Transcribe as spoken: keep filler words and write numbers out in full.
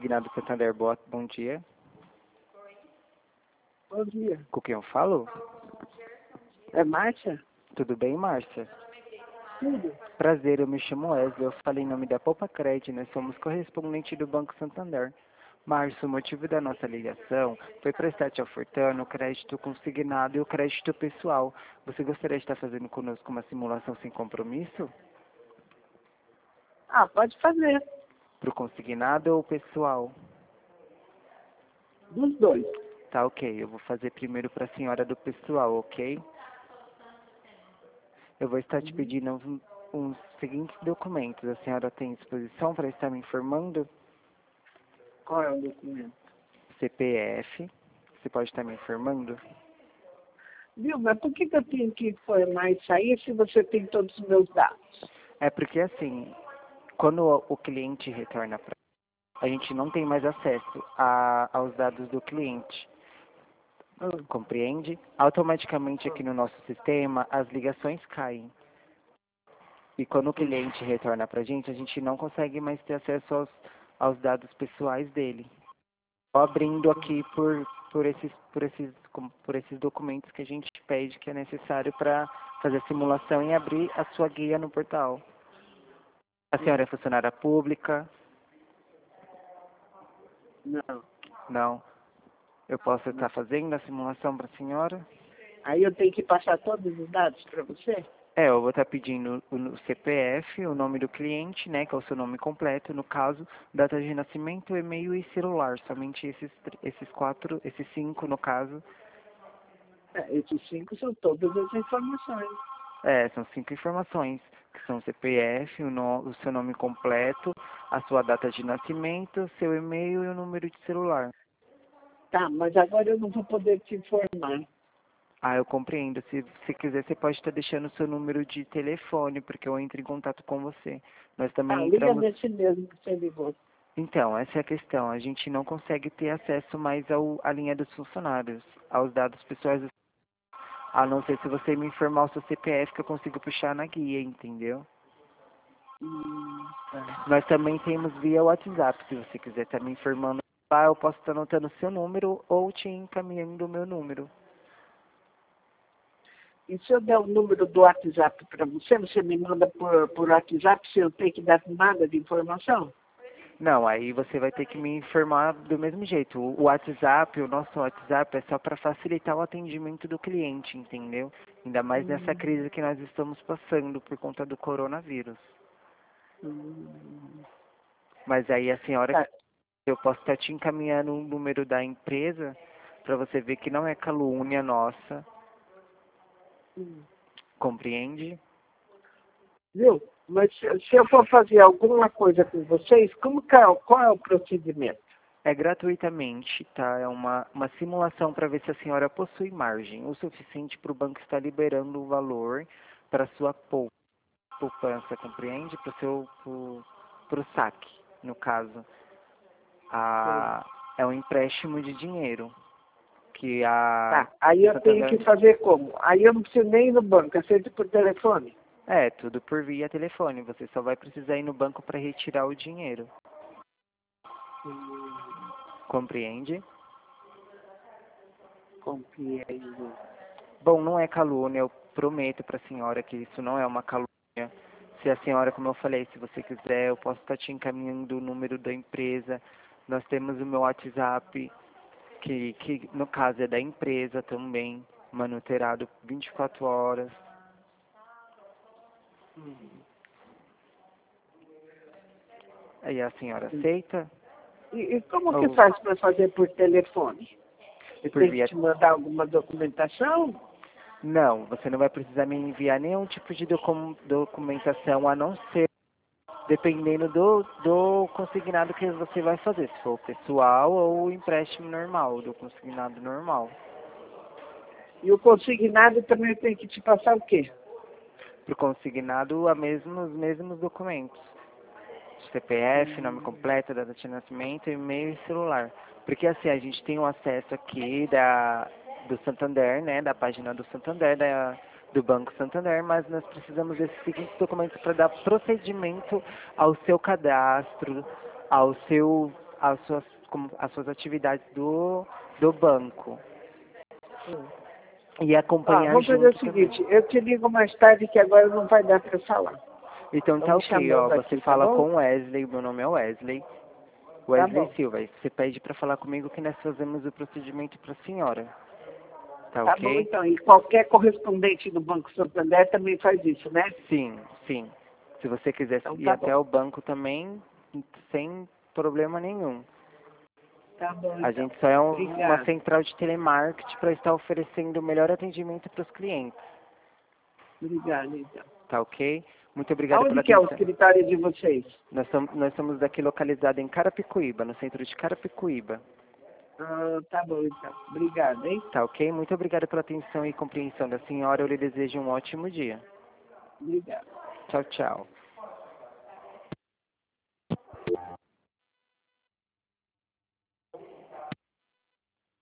Consignado Santander, boa, bom dia. Bom dia. Com quem eu falo? É Márcia? Tudo bem, Márcia? Tudo. Prazer, eu me chamo Wesley, eu falei em nome da Poupa Cred, nós somos correspondente do Banco Santander. Márcio, o motivo da nossa ligação foi para estar te ofertando o crédito consignado e o crédito pessoal. Você gostaria de estar fazendo conosco uma simulação sem compromisso? Ah, pode fazer. Para o consignado ou pessoal? Dos dois. Tá, ok. Eu vou fazer primeiro para a senhora do pessoal, ok? Eu vou estar te pedindo uns, uns seguintes documentos. A senhora tem disposição para estar me informando? Qual é o documento? C P F. Você pode estar me informando? Viu, mas por que, que eu tenho que informar isso aí se você tem todos os meus dados? É porque assim, quando o o cliente retorna para a gente não tem mais acesso a, aos dados do cliente. Hum. Compreende? Automaticamente aqui no nosso sistema as ligações caem. E quando o cliente retorna para a gente, a gente não consegue mais ter acesso aos, aos dados pessoais dele. Só abrindo aqui por, por, esses, por, esses, como- por esses documentos que a gente pede que é necessário para fazer a simulação e abrir a sua guia no portal. A senhora é funcionária pública? Não. Não. Eu posso estar fazendo a simulação para a senhora? Aí eu tenho que passar todos os dados para você? É, eu vou estar pedindo o o C P F, o nome do cliente, né, que é o seu nome completo, no caso, data de nascimento, e-mail e celular, somente esses, tr- esses quatro, esses cinco no caso. É, esses cinco são todas as informações. É, são cinco informações, que são o C P F, o, no, o seu nome completo, a sua data de nascimento, seu e-mail e o número de celular. Tá, mas agora eu não vou poder te informar. Ah, eu compreendo. Se se quiser, você pode estar deixando o seu número de telefone, porque eu entro em contato com você. Nós Ah, também liga entramos. nesse mesmo que você ligou. Então, essa é a questão. A gente não consegue ter acesso mais ao, à linha dos funcionários, aos dados pessoais, dos- a não ser se você me informar o seu C P F que eu consigo puxar na guia, entendeu? Hum, tá. Nós também temos via WhatsApp, se você quiser estar me informando lá, eu posso estar anotando o seu número ou te encaminhando o meu número. E se eu der o número do WhatsApp para você, você me manda por, por WhatsApp se eu tenho que dar nada de informação? Não, aí você vai ter que me informar do mesmo jeito. O o WhatsApp, o nosso WhatsApp é só para facilitar o atendimento do cliente, entendeu? Ainda mais nessa Hum, crise que nós estamos passando por conta do coronavírus. hum, Mas aí a senhora, tá. eu posso estar te encaminhando o número da empresa para você ver que não é calúnia nossa, Hum. compreende? Viu? Mas se, se eu for fazer alguma coisa com vocês, como que é, o- qual é o procedimento? É gratuitamente, tá? É uma, uma simulação para ver se a senhora possui margem o suficiente para o banco estar liberando o valor para sua pou- poupança, compreende? Para o seu, para o saque, no caso. A, é um empréstimo de dinheiro que a Tá, aí o eu tenho Santander. que fazer como? Aí eu não preciso nem ir no banco, é feito por telefone. É, tudo por via telefone. Você só vai precisar ir no banco para retirar o dinheiro. Hum, Compreende? compreendo. Bom, não é calúnia, eu prometo para a senhora que isso não é uma calúnia. Se a senhora, como eu falei, se você quiser, eu posso estar te encaminhando o número da empresa. Nós temos o meu WhatsApp, que, que no caso é da empresa também, manuterado vinte e quatro horas. Hum. Aí a senhora aceita? E, e como que Ou faz para fazer por telefone? Eu por tenho que via. te mandar alguma documentação? Não, você não vai precisar me enviar nenhum tipo de docu- documentação, a não ser dependendo do, do consignado que você vai fazer, se for pessoal ou empréstimo normal, do consignado normal. E o consignado também tem que te passar o quê? Para o consignado, a mesmo, os mesmos documentos. C P F, nome Hum, completo, data de nascimento, e-mail e celular. Porque assim, a gente tem o acesso aqui da, do Santander, né, da página do Santander, da, do Banco Santander, mas nós precisamos desses seguintes documentos para dar procedimento ao seu cadastro, ao seu, as suas, como, as suas atividades do, do banco. Hum. E Ah, acompanhar vamos fazer junto o seguinte, também. eu te ligo mais tarde que agora não vai dar para falar. Então Estão tá me ok, ó. chamando Você aqui, tá fala bom? com o Wesley, meu nome é Wesley. Tá Wesley bom. Silva. Você pede para falar comigo que nós fazemos o procedimento para a senhora. Tá Tá bom, ok? então. E qualquer correspondente do Banco Santander também faz isso, né? Sim, sim. Se você quiser Então ir tá até bom. o banco também, sem problema nenhum. Tá bom, A então. gente só é um- uma Obrigada. central de telemarketing para estar oferecendo o melhor atendimento para os clientes. Obrigada, então. Tá ok? Muito obrigado Aonde pela que é o atenção. escritório de vocês? Nós, tam, nós estamos aqui localizados em Carapicuíba, no centro de Carapicuíba. Ah, tá bom, então. Obrigada, hein? Tá ok? Muito obrigado pela atenção e compreensão da senhora. Eu lhe desejo um ótimo dia. Obrigada. Tchau, tchau.